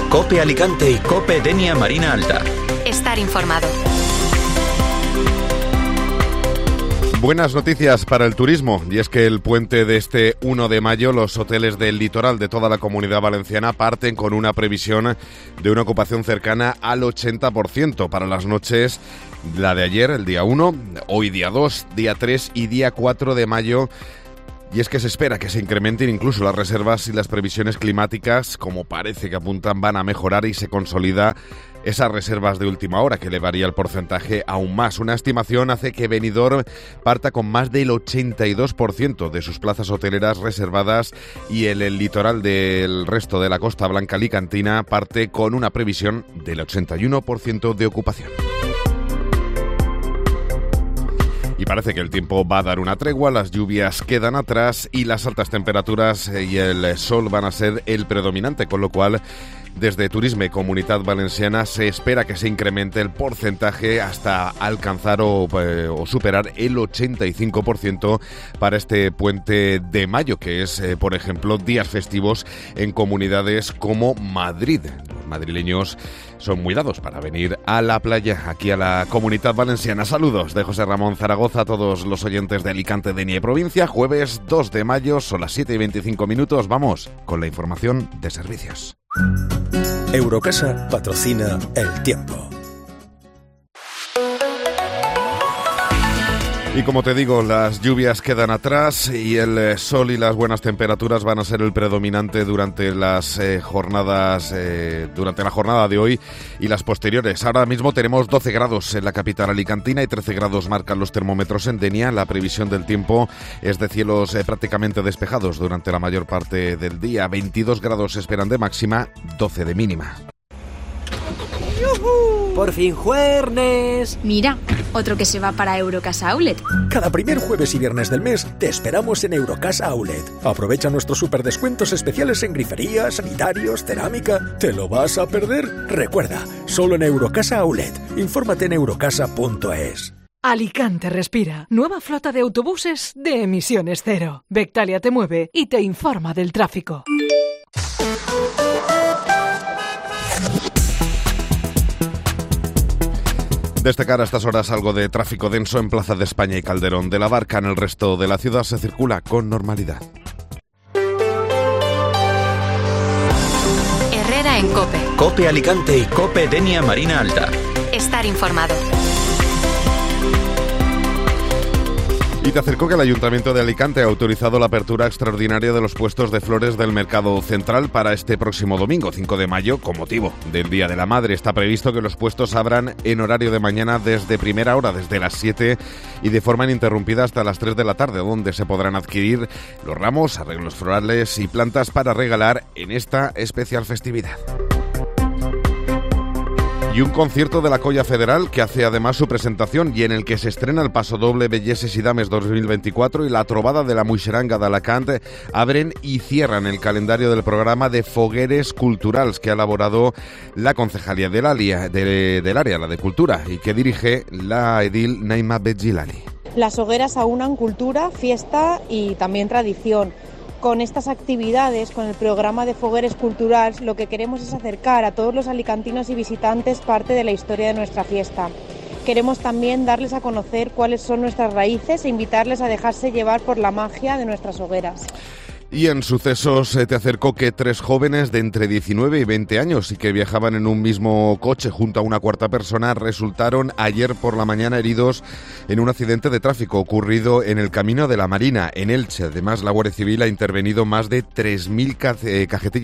COPE Alicante y COPE Denia Marina Alta. Estar informado. Buenas noticias para el turismo, y es que el puente de este 1 de mayo los hoteles del litoral de toda la Comunidad Valenciana parten con una previsión de una ocupación cercana al 80% para las noches, la de ayer, el día 1, hoy día 2, día 3 y día 4 de mayo. Y es que se espera que se incrementen incluso las reservas y las previsiones climáticas, como parece que apuntan, van a mejorar y se consolida esas reservas de última hora, que elevaría el porcentaje aún más. Una estimación hace que Benidorm parta con más del 82% de sus plazas hoteleras reservadas, y el litoral del resto de la Costa Blanca alicantina parte con una previsión del 81% de ocupación. Y parece que el tiempo va a dar una tregua, las lluvias quedan atrás y las altas temperaturas y el sol van a ser el predominante, con lo cual desde Turisme y Comunitat Valenciana se espera que se incremente el porcentaje hasta alcanzar o superar el 85% para este puente de mayo, que es, por ejemplo, días festivos en comunidades como Madrid. Los madrileños son muy dados para venir a la playa, aquí a la Comunitat Valenciana. Saludos de José Ramón Zaragoza a todos los oyentes de Alicante, Denia y provincia. Jueves 2 de mayo, son las 7:25. Vamos con la información de servicios. Eurocasa patrocina el tiempo. Y como te digo, las lluvias quedan atrás y el sol y las buenas temperaturas van a ser el predominante durante las jornadas, durante la jornada de hoy y las posteriores. Ahora mismo tenemos 12 grados en la capital alicantina y 13 grados marcan los termómetros en Denia. La previsión del tiempo es de cielos prácticamente despejados durante la mayor parte del día. 22 grados se esperan de máxima, 12 de mínima. ¡Por fin jueves! Mira, otro que se va para Eurocasa Outlet. Cada primer jueves y viernes del mes te esperamos en Eurocasa Outlet. Aprovecha nuestros superdescuentos especiales en grifería, sanitarios, cerámica. ¿Te lo vas a perder? Recuerda, solo en Eurocasa Outlet. Infórmate en eurocasa.es. Alicante respira. Nueva flota de autobuses de emisiones cero. Vectalia te mueve y te informa del tráfico. Destacar a estas horas algo de tráfico denso en Plaza de España y Calderón de la Barca. En el resto de la ciudad se circula con normalidad. Herrera en COPE. COPE Alicante y COPE Denia Marina Alta. Estar informado. Y te acerco que el Ayuntamiento de Alicante ha autorizado la apertura extraordinaria de los puestos de flores del Mercado Central para este próximo domingo, 5 de mayo, con motivo del Día de la Madre. Está previsto que los puestos abran en horario de mañana desde primera hora, desde las 7 y de forma ininterrumpida hasta las 3 de la tarde, donde se podrán adquirir los ramos, arreglos florales y plantas para regalar en esta especial festividad. Y un concierto de la Colla Federal que hace además su presentación y en el que se estrena el Pasodoble Belleses y Dames 2024 y la Trobada de la Muixeranga d'Alacant abren y cierran el calendario del programa de Fogueres Culturals que ha elaborado la Concejalía del área, la de Cultura, y que dirige la edil Naima Bedjilali. Las hogueras aunan cultura, fiesta y también tradición. Con estas actividades, con el programa de Fogueres Culturals, lo que queremos es acercar a todos los alicantinos y visitantes parte de la historia de nuestra fiesta. Queremos también darles a conocer cuáles son nuestras raíces e invitarles a dejarse llevar por la magia de nuestras hogueras. Y en sucesos te acercó que 3 jóvenes de entre 19 y 20 años y que viajaban en un mismo coche junto a una cuarta persona resultaron ayer por la mañana heridos en un accidente de tráfico ocurrido en el Camino de la Marina, en Elche. Además, la Guardia Civil ha intervenido más de 3.000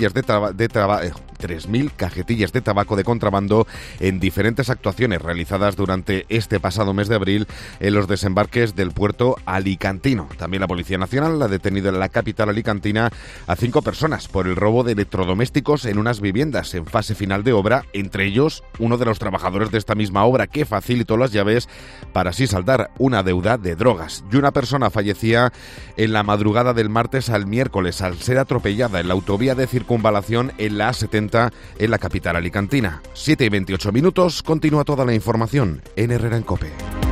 cajetillas de tabaco de contrabando en diferentes actuaciones realizadas durante este pasado mes de abril en los desembarques del puerto alicantino. También la Policía Nacional ha detenido en la capital alicantina a 5 personas por el robo de electrodomésticos en unas viviendas en fase final de obra, entre ellos uno de los trabajadores de esta misma obra que facilitó las llaves para así saldar una deuda de drogas. Y una persona fallecía en la madrugada del martes al miércoles al ser atropellada en la autovía de circunvalación en la A70 en la capital alicantina. 7:28, continúa toda la información en Herrera en COPE.